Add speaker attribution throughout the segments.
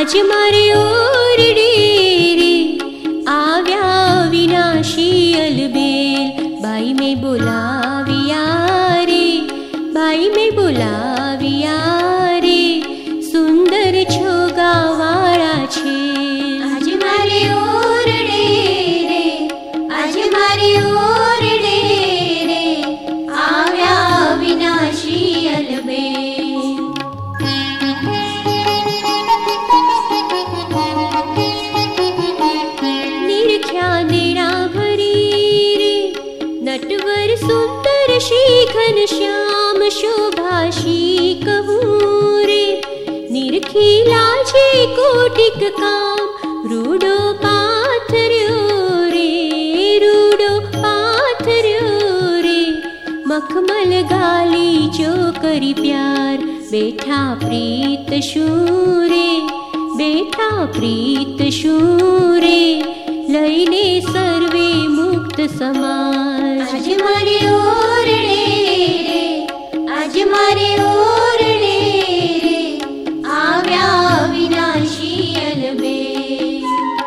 Speaker 1: आज मारे ओरडे रे आव्या विनाशी अलबेल, बाई में बोलाविया रे, बाई में बोलाविया रे, सुंदर छोगावाळा छे। आज मारे ओरडे रे, आज मारे ओरडे रे, आव्या विनाशी अलबेल। निरख्या नेरा भरी रे, नटवर सुंदर श्री घनश्याम शोभाशी कहूँ रे, निरखी लाजे कोटिक काम, रूडो पाथर्यो रे, रूडो पाथर्यो रे, मखमल गाली जो करी प्यार, बेठा प्रीत शूरे, बेठा प्रीत शूरे, लईने सर्वे मुक्त समाज। आज मारे ओरडे रे, आज मारे ओरडे रे, आव्या विनाशी अलबेल।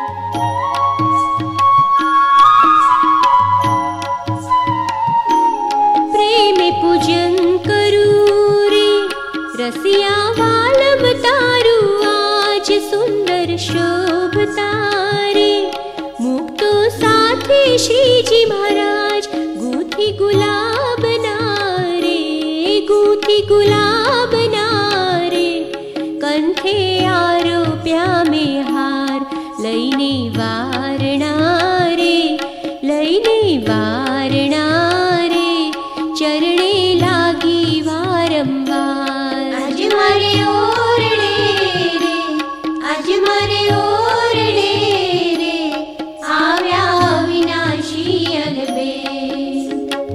Speaker 1: प्रेमे पूजन करू रे, रसिया वालम तारू आज सुंदर शोभता रे, मुक्तो साथे श्रीजी महाराज गूंथी गुलाब नारे, गूंथी गुलाब नारे, कंठे आरोप्या में हार, लईने वारणा रे, लईने वारणा रे, चरणे लागी वारंवार। आज मारे ओरडे रे, आज मारे ओरडे रे, आव्या विनाशी अलबेल।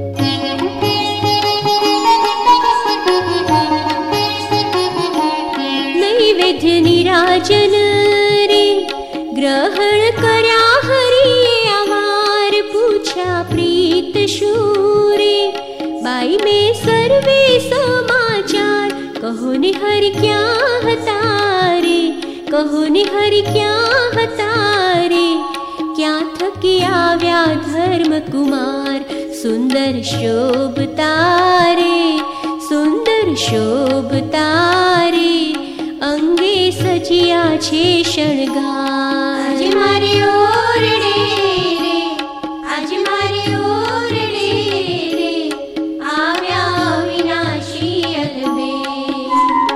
Speaker 1: नैवेद्य निराजन रे, ग्रहण कर्या हरिये आवार, पूछा प्रीत शूरे, बाई में सर्वे समाचार, कहो ने हरि क्या हतारे, कहो ने हरि क्या हतारे, क्या थकी आव्या धर्म कुमार, सुंदर शोभता रे, सुंदर शोभता रे, अंगे सजिया छे शणगार। आज मारे ओरडे रे, आज मारे ओरडे रे, आव्या विनाशी अलबेल।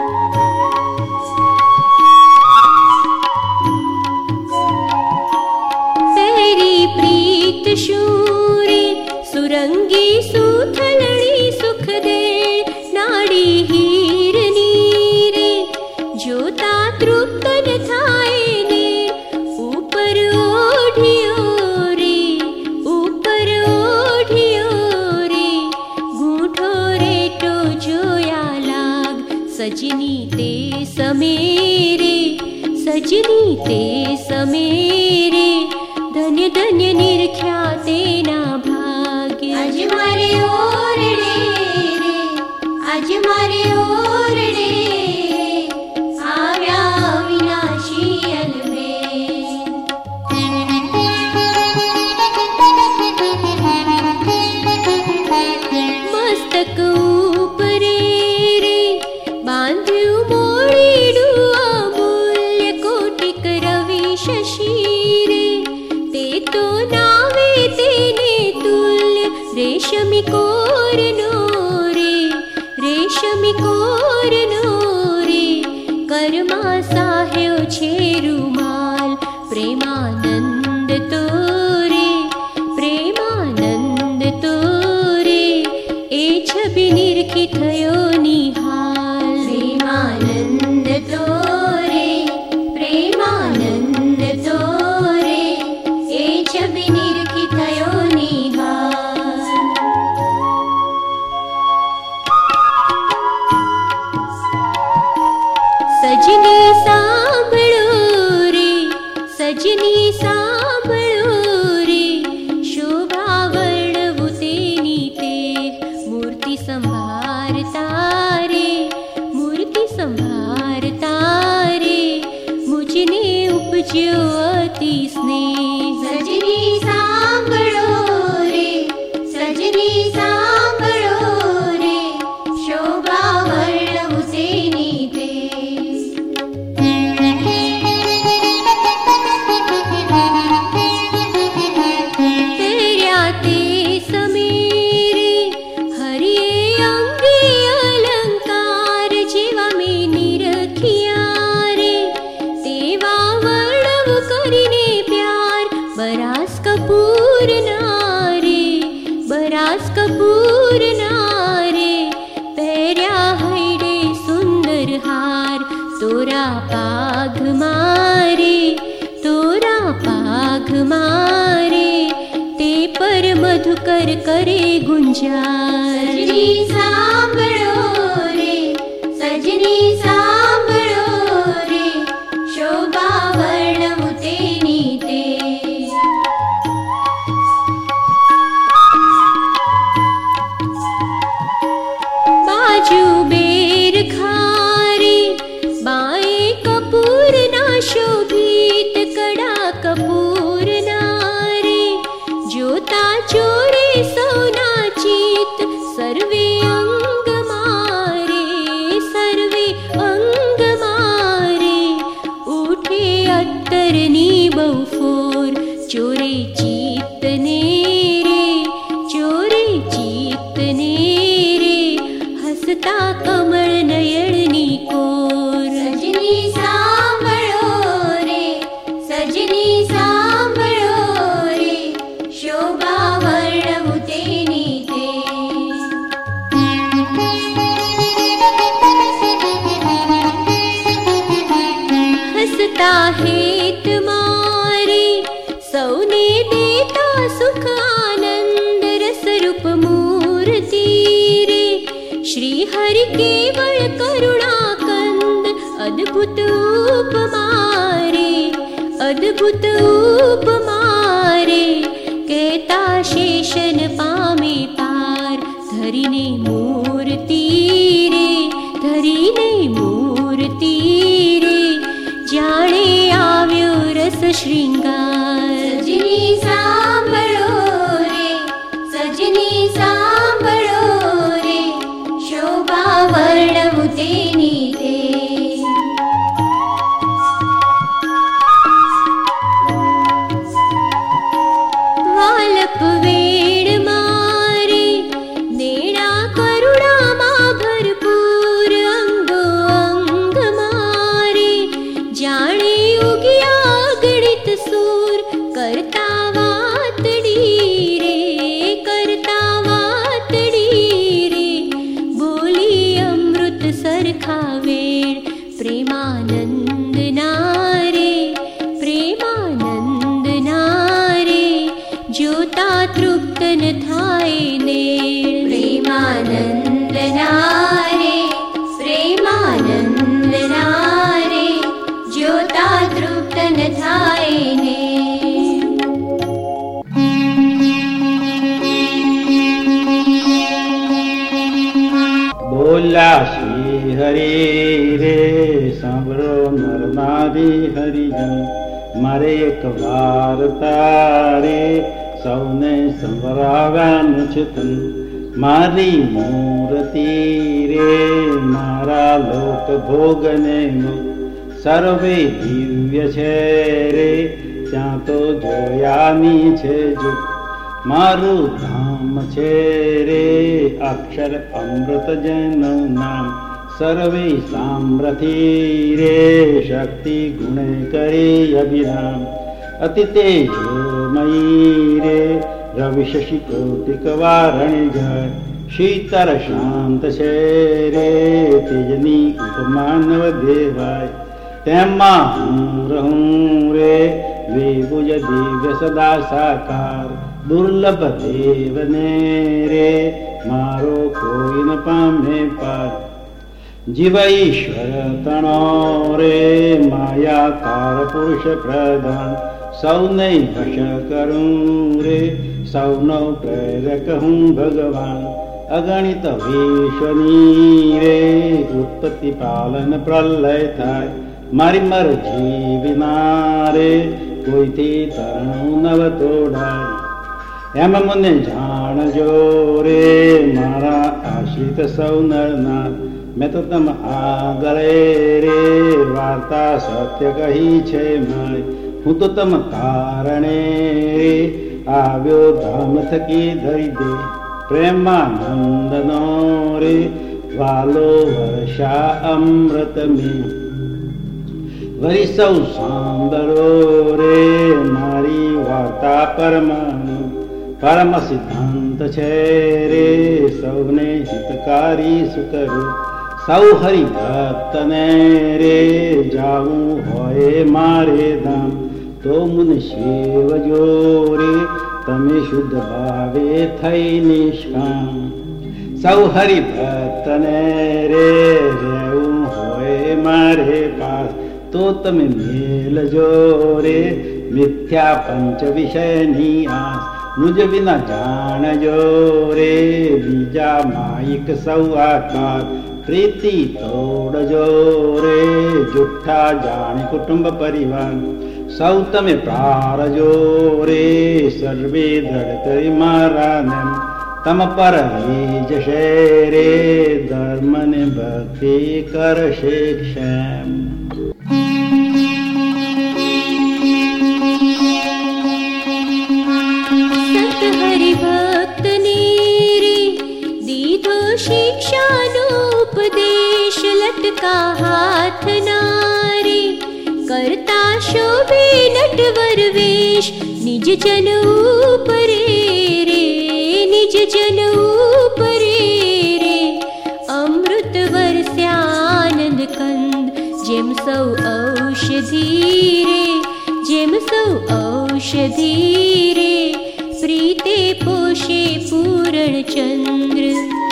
Speaker 1: पैरी प्रीत शूरे, सुरंगी सुथलड़ी सुख दे, नाड़ी हीरनी रे, जोता तृप्त न थाए ने, ऊपर ओढ़ियो रे, ऊपर ओढ़ियो रे, गूंठो रे तो जोया लाग, सजनी ते समेरे, सजनी ते समेरे, धन्य धन्य निरख्या तेना भाग्य। आज मारे ओरडे रे, आज मारे ओरडे रे, आव्या विनाशी अलबेल। मस्तक ऊपरे रे, बांध्यु मोड़ीडू अमूल्य कोटिक रवि शशि रे, ते तो नावे तेने तुल्य, रेशमी कोरनो रे, रेशमी कोरनो रे, कर्मा साह्यो छे रुमाल, प्रेमानंद तोरे, प्रेमानंद तोरे, ए छबी निरखी थयो निहाल। प्रेमानंद तोरे, प्रेमानंद तोरे, ए छबी निरखी थयो निहाल। सजनी सांभळो रे, सजनी सांभळो रे, शोभा वर्णवू तेनी ते, मूर्ति संभारता બરાસ કપૂર નારે, બરાસ કપૂર નારે, પહેર્યા હૈડે સુંદર હાર, તોરા પાઘ મારે, તોરા પાઘ મારે, તે પર મધુકર કરે ગુંજાર. સજની સાંભળો રે, સજની સાંભળો રે, શોભા વર્ણવું તેની તે. બાજુ બેર ખારે, બાએ કપૂર ના શોભિત, કડા કપૂર નારે, જોતા ચોરે સૌના ચિત, સર્વે અંગ મારે, સર્વે અંગ મારે, ઉઠે અત્તરની બહુ ફોર, ચોરે ચિત્તને રે, ચોરે ચિત્તને રે, હસતા કમળ નયનની કોર. સજની સાંભળો રે, સજની સાંભળો રે, શોભા વર્ણવું તેની તે. હસતા હેત મારે, સૌને દેતા સુખ આનંદ, રસરૂપ મૂર્તિ રે, શ્રી હરિ કેવળ કરુણાકંદ, અદ્ભુત ઉપમારે, અદ્ભુત ઉપમારે, કહેતા શેષન પામે પાર, ધરીને મૂર્તિ રે, ધરીને મૂર્તિ રે, જાણે આવ્યો રસ શૃંગાર. સજની સાંભળો રે, સજની સાંભળો રે, શોભા વર્ણવું તેની તે. વાલપ વેણ મારે, નેણા કરુણામાં ભરપૂર, અંગો અંગ મારે, જાણે ઉગ્યા ગણિત સૂર, કરતા વાતડી રે, કરતા વાતડી રે, બોલી અમૃત સરખા વેણ, પ્રેમાનંદ નારે, પ્રેમાનંદ નારે, જોતા તૃપ્ત ન થાય ને. પ્રેમાનંદ નારે, પ્રેમાનંદ નારે, જોતા તૃપ્ત ન થાય ને.
Speaker 2: બોલ્યા શ્રી હરિ રે, સાંભળો નર નારી હરિજન, મારે એક વાર્તા રે, સૌને સંભળાવવાનું છે તન. મારી મૂર્તિ રે, મારા લોક ભોગને સર્વે દિવ્ય છે રે, ત્યાં તો જોયાની છે જો. મારું ધામ છે રે, અક્ષર અમૃત જેનું નામ, સર્વે સામ્રથી રે, શક્તિ ગુણે કરી અભિરામ. અતિ તેજોમયી રે, રવિ શશિ કૌતિક વારણી જાય, શીતળ શાંત છે રે, તેજની ઉપમાનવ દેવાય. તેમાં હું રહું રે, દ્વિભુજ દિવ્ય સદા સાકાર, દુર્લભ દેવને રે, મારો કોઈ ન પામે પાર. જીવ ઈશ્વર તણો રે, માયાકાર પુરુષ પ્રધાન, સૌને વશ કરું રે, સૌનો પ્રેરક હું ભગવાન. અગણિત વિશ્વની રે, ઉત્પત્તિ પાલન પ્રલય થાય, મારી મરજી વિના રે, કોઈથી તરણું નવ તોડાય. એમ મને જાણજો રે, મારા આશ્રિત સૌ નરનાર, મેં તો તમ આગળે રે, વાર્તા સત્ય કહી છે માય. હું તો તમ કારણે રે, આવ્યો ધામ થકી ધરી દે, પ્રેમાનંદનો રે, વાલો વર્ષા અમૃત મેં. વરી સૌ સાંભળો રે, મારી વાત પાવતા પરમ સિદ્ધાંત છે રે સૌને હિતકારી સુકરું. સૌ હરિભક્તને રે જાવું હોય મારે ધામ તો મુન સેવજો રે તમે શુદ્ધ ભાવે થઈ નિષ્કામ. સૌ હરિભક્તને રે રહેવું હોય મારે પાસ તો તમે મેલજો રે મિથ્યા પંચ વિષયની આસ. મુજ વિના જાણજો રે બીજા માયિક સૌ આકાર. પ્રીતિ તોડજો રે જુઠ્ઠા જાણે કુટુંબ પરિવાર. સૌ તમે પ્રારજો રે સર્વે દ્રઢ કરી મારા નેમ. તમ પર જશે રે ધર્મ ને ભક્તિ કરશે ક્ષેમ.
Speaker 1: સંત હરિભક્ત ને રે દીધો શિક્ષાનો ઉપદેશ. લટકા હાથ નારે કરતા શોભે નટવર વેશ. નિજ જન ઉપરે રે નિજ જન ઉપરે રે અમૃત વરસ્યાનંદ કંદ. જેમ સૌ ઔષધિ રે જેમ સૌ ઔષધિ રે પ્રીતે પોષે પૂરણ ચંદ્ર.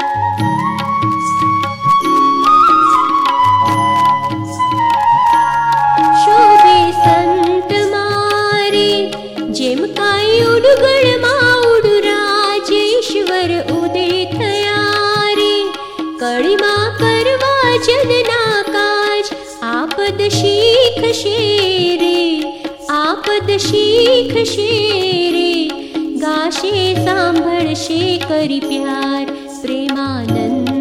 Speaker 1: શોભે સંત મારે જેમ કાંઈ ઉડગણમાં ઉડુરાજ. ઈશ્વર ઉદય થયા રે કળીમાં કરવા જનના કાજ. આપદ શીખશે રે આપદ શીખશે રે ગાશે સાંભળશે કરી પ્યાર. પ્રેમાનંદ